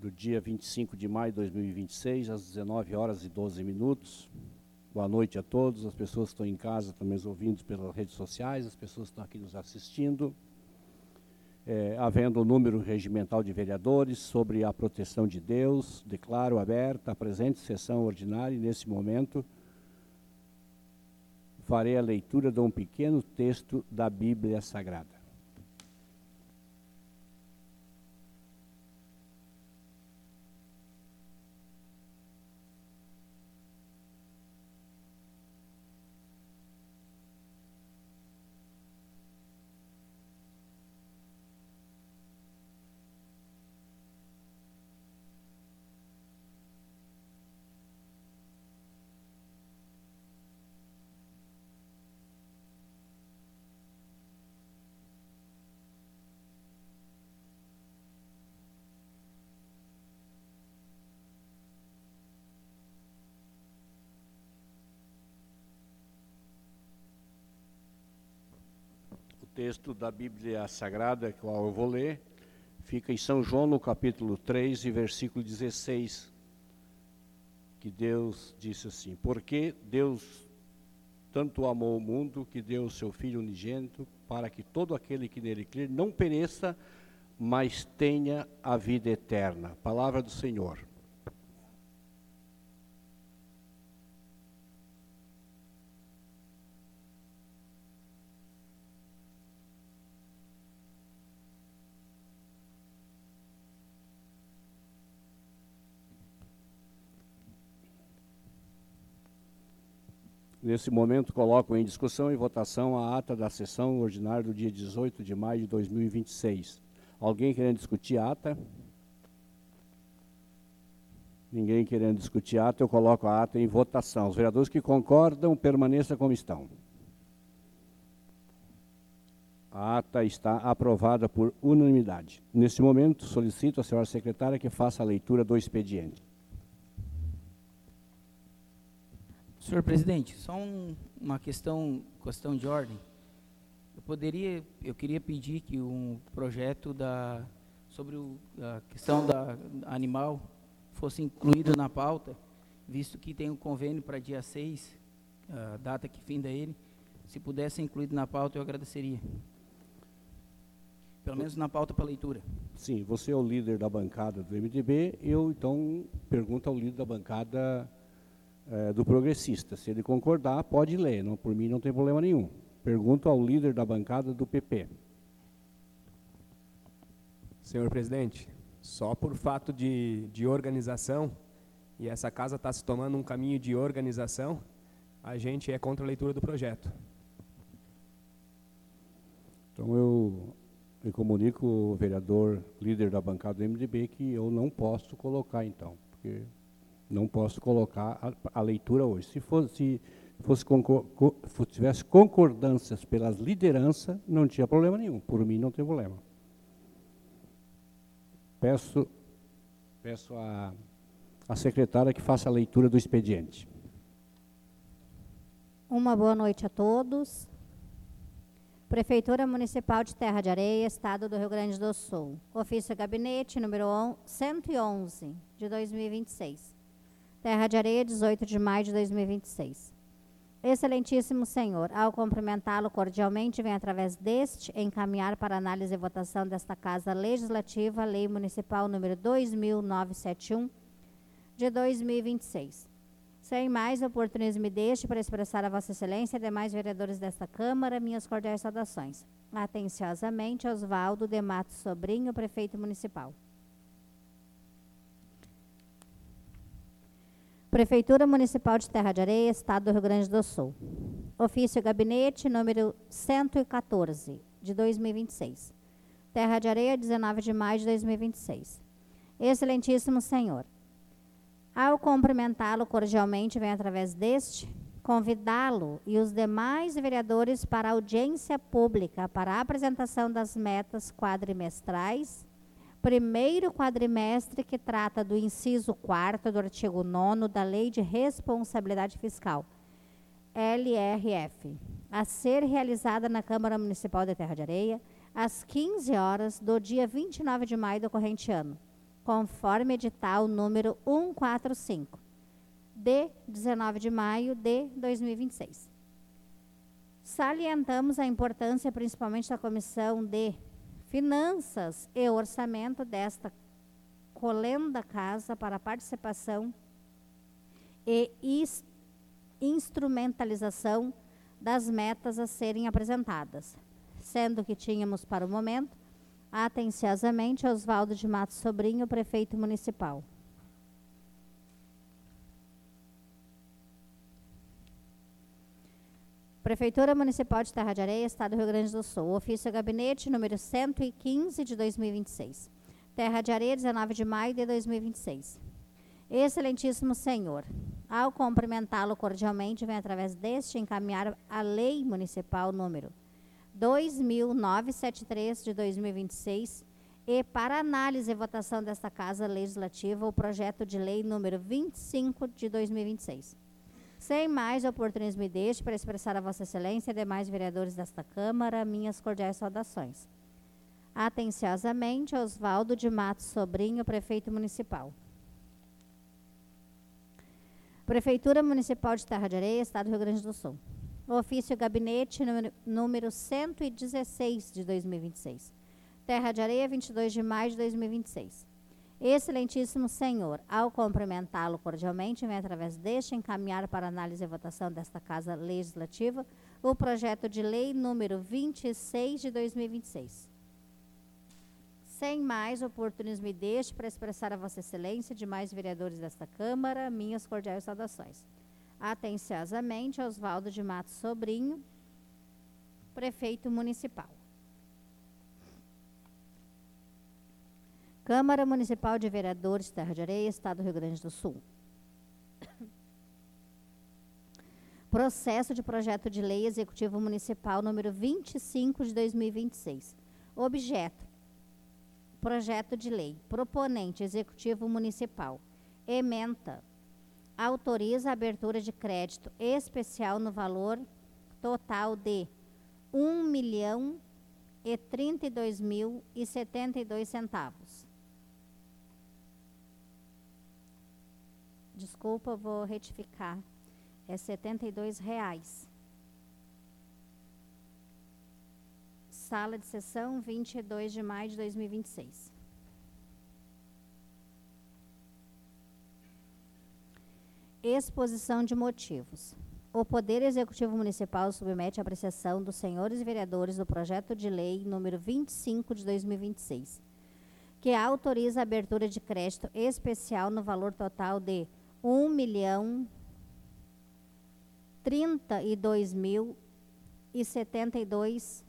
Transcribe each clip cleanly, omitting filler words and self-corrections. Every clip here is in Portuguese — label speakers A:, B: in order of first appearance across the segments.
A: do dia 25 de maio de 2026, às 19 horas e 12 minutos. Boa noite a todos, as pessoas que estão em casa, também nos ouvindo pelas redes sociais, as pessoas que estão aqui nos assistindo. Havendo o número regimental de vereadores sobre a proteção de Deus, declaro aberta a presente sessão ordinária e, nesse momento, farei a leitura de um pequeno texto da Bíblia Sagrada. O texto da Bíblia Sagrada, que eu vou ler, fica em São João, no capítulo 3, e versículo 16, que Deus disse assim: porque Deus tanto amou o mundo, que deu o seu Filho unigênito, para que todo aquele que nele crê não pereça, mas tenha a vida eterna. Palavra do Senhor. Nesse momento, coloco em discussão e votação a ata da sessão ordinária do dia 18 de maio de 2026. Alguém querendo discutir a ata? Ninguém querendo discutir a ata, eu coloco a ata em votação. Os vereadores que concordam, permaneçam como estão. A ata está aprovada por unanimidade. Nesse momento, solicito à senhora secretária que faça a leitura do expediente.
B: Senhor presidente, só uma questão de ordem. Eu queria pedir que um projeto sobre a questão da animal fosse incluído na pauta, visto que tem um convênio para dia 6, a data que finda ele. Se pudesse ser incluído na pauta, eu agradeceria. Pelo menos na pauta para leitura. Sim, você é o líder da bancada do MDB, eu então pergunto ao líder da bancada do Progressista. Se ele concordar, pode ler, não, por mim não tem problema nenhum. Pergunto ao líder da bancada do PP.
C: Senhor presidente, só por fato de organização, e essa casa está se tomando um caminho de organização, a gente é contra a leitura do projeto.
A: Então eu comunico o vereador líder da bancada do MDB que eu não posso colocar então, porque não posso colocar a leitura hoje. Se tivesse concordâncias pelas lideranças, não tinha problema nenhum. Por mim, não tem problema. Peço à secretária que faça a leitura do expediente.
D: Uma boa noite a todos. Prefeitura Municipal de Terra de Areia, Estado do Rio Grande do Sul. Ofício Gabinete, número 111, de 2026. Terra de Areia, 18 de maio de 2026. Excelentíssimo Senhor, ao cumprimentá-lo cordialmente, venho através deste encaminhar para análise e votação desta Casa Legislativa, Lei Municipal número 2971, de 2026. Sem mais, oportunismo deste para expressar a Vossa Excelência e demais vereadores desta Câmara, minhas cordiais saudações. Atenciosamente, Osvaldo de Matos Sobrinho, Prefeito Municipal. Prefeitura Municipal de Terra de Areia, Estado do Rio Grande do Sul. Ofício Gabinete, número 114, de 2026. Terra de Areia, 19 de maio de 2026. Excelentíssimo Senhor, ao cumprimentá-lo cordialmente, venho através deste convidá-lo e os demais vereadores para audiência pública para a apresentação das metas quadrimestrais, primeiro quadrimestre que trata do inciso 4º do artigo 9º da Lei de Responsabilidade Fiscal, LRF, a ser realizada na Câmara Municipal de Terra de Areia, às 15 horas do dia 29 de maio do corrente ano, conforme edital número 145, de 19 de maio de 2026. Salientamos a importância, principalmente da Comissão de Finanças e Orçamento desta colenda casa para a participação e instrumentalização das metas a serem apresentadas, sendo que tínhamos para o momento, atenciosamente, Oswaldo de Matos Sobrinho, prefeito municipal. Prefeitura Municipal de Terra de Areia, Estado do Rio Grande do Sul. Ofício Gabinete número 115 de 2026. Terra de Areia, 19 de maio de 2026. Excelentíssimo Senhor, ao cumprimentá-lo cordialmente, venho através deste encaminhar a Lei Municipal número 2.973 de 2026 e para análise e votação desta Casa Legislativa o projeto de lei número 25 de 2026. Sem mais oportunismo me deixe para expressar a Vossa Excelência e demais vereadores desta Câmara minhas cordiais saudações. Atenciosamente, Oswaldo de Matos Sobrinho, prefeito municipal. Prefeitura Municipal de Terra de Areia, Estado do Rio Grande do Sul. Ofício Gabinete número 116 de 2026. Terra de Areia, 22 de maio de 2026. Excelentíssimo Senhor, ao cumprimentá-lo cordialmente, vem através deste encaminhar para análise e votação desta Casa Legislativa o projeto de lei número 26 de 2026. Sem mais oportunismo me deixe para expressar a Vossa Excelência e demais vereadores desta Câmara minhas cordiais saudações. Atenciosamente, Oswaldo de Matos Sobrinho, prefeito municipal. Câmara Municipal de Vereadores de Terra de Areia, Estado do Rio Grande do Sul. Processo de projeto de lei executivo municipal número 25 de 2026. Objeto: projeto de lei. Proponente: executivo municipal. Ementa: autoriza a abertura de crédito especial no valor total de R$ 1.032.072. Desculpa, vou retificar. É R$ 72,00. Sala de sessão, 22 de maio de 2026. Exposição de motivos. O Poder Executivo Municipal submete à apreciação dos senhores vereadores do projeto de lei número 25 de 2026, que autoriza a abertura de crédito especial no valor total de R$ 1.032.072.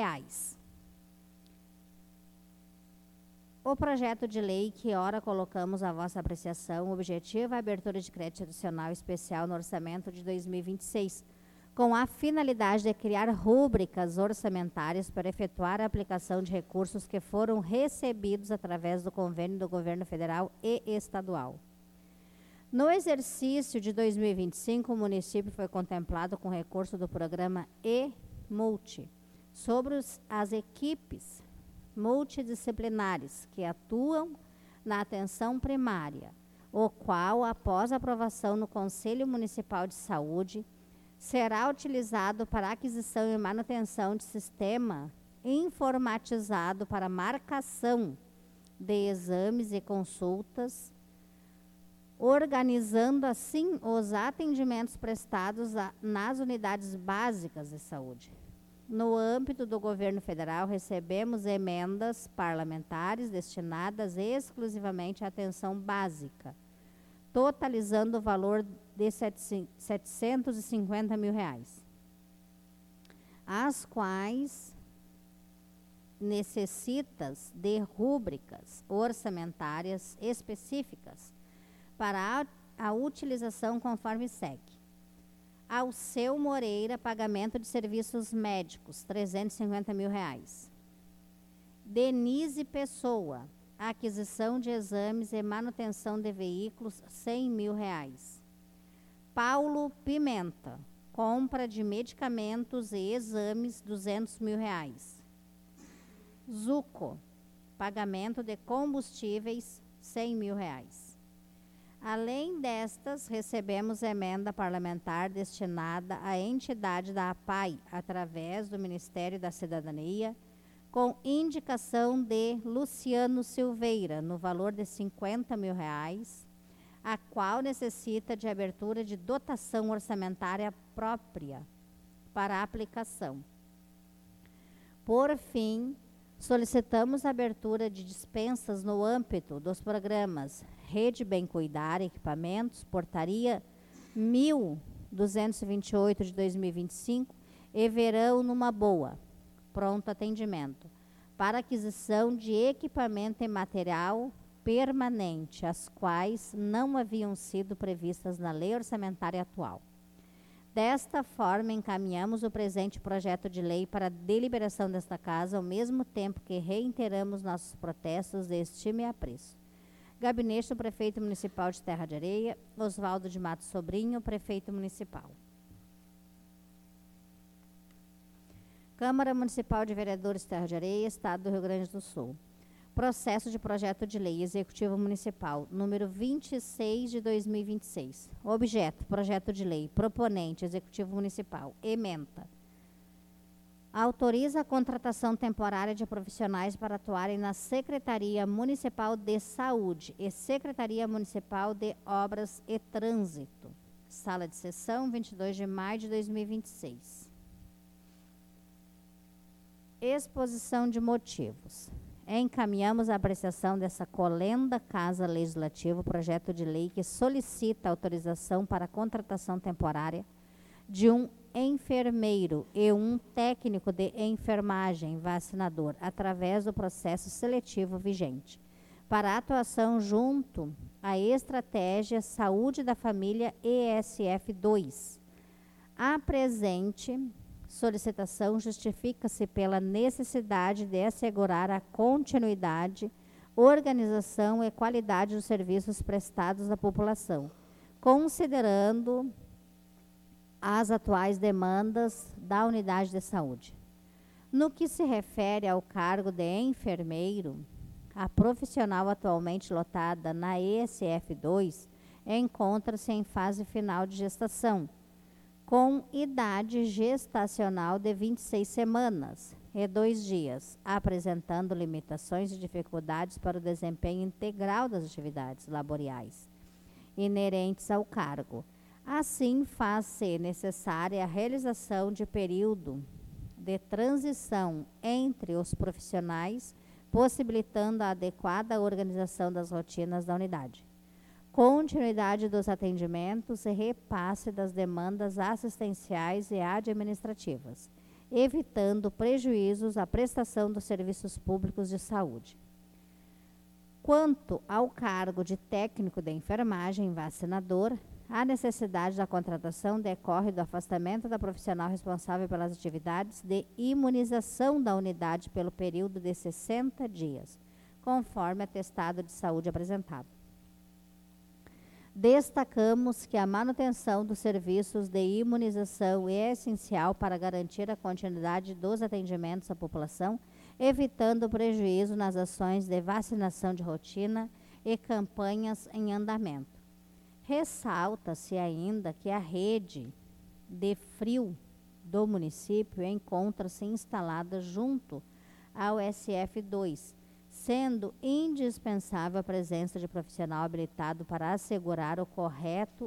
D: O projeto de lei que ora colocamos à vossa apreciação objetiva a abertura de crédito adicional especial no orçamento de 2026, com a finalidade de criar rúbricas orçamentárias para efetuar a aplicação de recursos que foram recebidos através do convênio do governo federal e estadual. No exercício de 2025, o município foi contemplado com recurso do programa E-Multi sobre as equipes multidisciplinares que atuam na atenção primária, o qual, após aprovação no Conselho Municipal de Saúde, será utilizado para aquisição e manutenção de sistema informatizado para marcação de exames e consultas, organizando assim os atendimentos prestados nas unidades básicas de saúde. No âmbito do governo federal, recebemos emendas parlamentares destinadas exclusivamente à atenção básica, totalizando o valor de R$ 750 mil, as quais necessitam de rúbricas orçamentárias específicas para a utilização conforme segue. Alceu Moreira, pagamento de serviços médicos, R$ 350 mil. Denise Pessoa, aquisição de exames e manutenção de veículos, R$ 100 mil. Paulo Pimenta, compra de medicamentos e exames, R$ 200 mil. Zuco, pagamento de combustíveis, R$ 100.000. Além destas, recebemos emenda parlamentar destinada à entidade da APAI, através do Ministério da Cidadania, com indicação de Luciano Silveira, no valor de R$ 50.000, a qual necessita de abertura de dotação orçamentária própria para a aplicação. Por fim, solicitamos a abertura de dispensas no âmbito dos programas Rede Bem Cuidar, Equipamentos, Portaria 1228 de 2025 e Verão Numa Boa, Pronto Atendimento, para aquisição de equipamento e material permanente, as quais não haviam sido previstas na lei orçamentária atual. Desta forma, encaminhamos o presente projeto de lei para a deliberação desta Casa, ao mesmo tempo que reiteramos nossos protestos de estima e apreço. Gabinete do Prefeito Municipal de Terra de Areia, Oswaldo de Matos Sobrinho, Prefeito Municipal. Câmara Municipal de Vereadores Terra de Areia, Estado do Rio Grande do Sul. Processo de projeto de lei Executivo Municipal, número 26 de 2026. Objeto, projeto de lei. Proponente, Executivo Municipal. Ementa. Autoriza a contratação temporária de profissionais para atuarem na Secretaria Municipal de Saúde e Secretaria Municipal de Obras e Trânsito. Sala de sessão, 22 de maio de 2026. Exposição de motivos. Encaminhamos a apreciação dessa colenda Casa Legislativa o projeto de lei que solicita autorização para a contratação temporária de um enfermeiro e um técnico de enfermagem vacinador através do processo seletivo vigente para atuação junto à Estratégia Saúde da Família ESF2. A presente solicitação justifica-se pela necessidade de assegurar a continuidade, organização e qualidade dos serviços prestados à população, considerando as atuais demandas da unidade de saúde. No que se refere ao cargo de enfermeiro, a profissional atualmente lotada na ESF2 encontra-se em fase final de gestação, com idade gestacional de 26 semanas e 2 dias, apresentando limitações e dificuldades para o desempenho integral das atividades laborais inerentes ao cargo. Assim, faz-se necessária a realização de período de transição entre os profissionais, possibilitando a adequada organização das rotinas da unidade, continuidade dos atendimentos e repasse das demandas assistenciais e administrativas, evitando prejuízos à prestação dos serviços públicos de saúde. Quanto ao cargo de técnico de enfermagem vacinador, a necessidade da contratação decorre do afastamento da profissional responsável pelas atividades de imunização da unidade pelo período de 60 dias, conforme atestado de saúde apresentado. Destacamos que a manutenção dos serviços de imunização é essencial para garantir a continuidade dos atendimentos à população, evitando prejuízo nas ações de vacinação de rotina e campanhas em andamento. Ressalta-se ainda que a rede de frio do município encontra-se instalada junto ao SF2, sendo indispensável a presença de profissional habilitado para assegurar o correto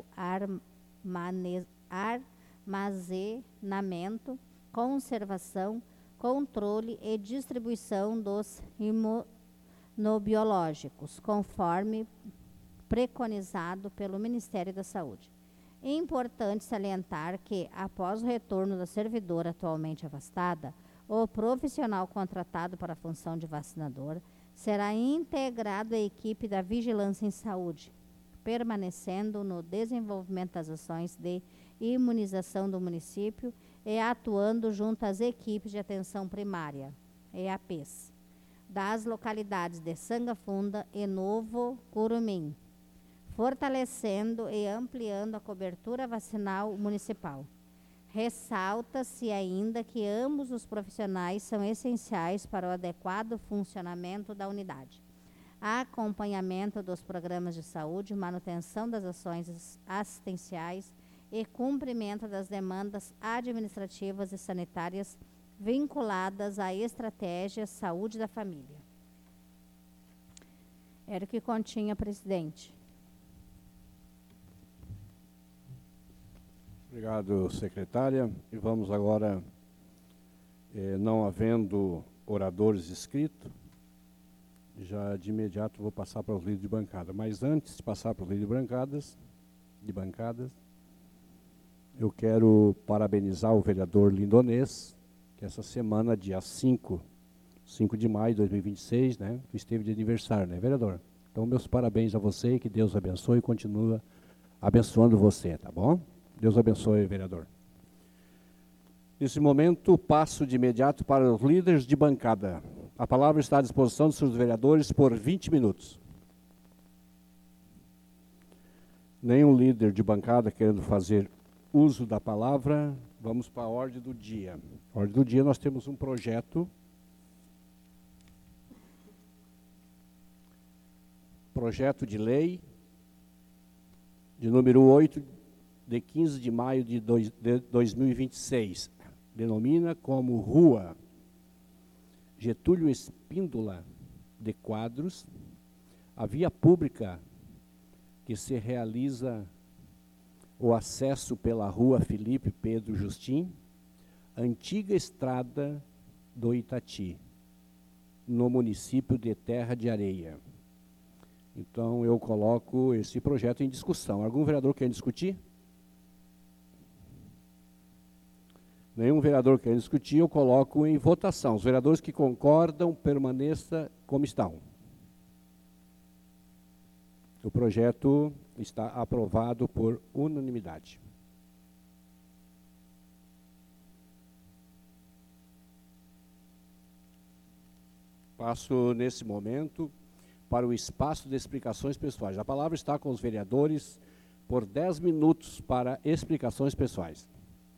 D: armazenamento, conservação, controle e distribuição dos imunobiológicos, conforme preconizado pelo Ministério da Saúde. É importante salientar que, após o retorno da servidora atualmente afastada, o profissional contratado para a função de vacinador será integrado à equipe da Vigilância em Saúde, permanecendo no desenvolvimento das ações de imunização do município e atuando junto às equipes de atenção primária, EAPs, das localidades de Sangafunda e Novo Curumim, fortalecendo e ampliando a cobertura vacinal municipal. Ressalta-se ainda que ambos os profissionais são essenciais para o adequado funcionamento da unidade. acompanhamento dos programas de saúde, manutenção das ações assistenciais e cumprimento das demandas administrativas e sanitárias vinculadas à estratégia Saúde da Família. Era o que continha, presidente.
A: Obrigado, secretária. E vamos agora, não havendo oradores inscritos, já de imediato vou passar para os líderes de bancada. Mas antes de passar para os líderes de bancadas, eu quero parabenizar o vereador Lindonês, que essa semana, dia 5 de maio de 2026, né, esteve de aniversário, né, vereador? Então, meus parabéns a você, que Deus abençoe e continua abençoando você, tá bom? Deus abençoe, vereador. Nesse momento, passo de imediato para os líderes de bancada. A palavra está à disposição dos seus vereadores por 20 minutos. Nenhum líder de bancada querendo fazer uso da palavra, vamos para a ordem do dia. Na ordem do dia nós temos um projeto de lei de número 8, de 15 de maio de 2026. Denomina como Rua Getúlio Espíndola de Quadros, a via pública que se realiza o acesso pela Rua Felipe Pedro Justim, antiga estrada do Itati, no município de Terra de Areia. Então, eu coloco esse projeto em discussão. Algum vereador quer discutir? Nenhum vereador quer discutir, eu coloco em votação. Os vereadores que concordam, permaneça como estão. O projeto está aprovado por unanimidade. Passo, nesse momento, para o espaço de explicações pessoais. A palavra está com os vereadores por 10 minutos para explicações pessoais.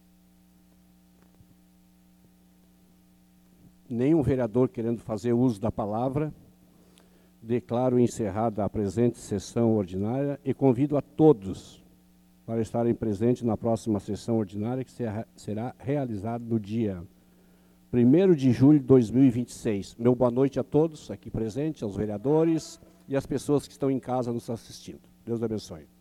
A: Nenhum vereador querendo fazer uso da palavra. Declaro encerrada a presente sessão ordinária e convido a todos para estarem presentes na próxima sessão ordinária, que será realizada no dia 1º de julho de 2026. Meu boa noite a todos aqui presentes, aos vereadores e às pessoas que estão em casa nos assistindo. Deus abençoe.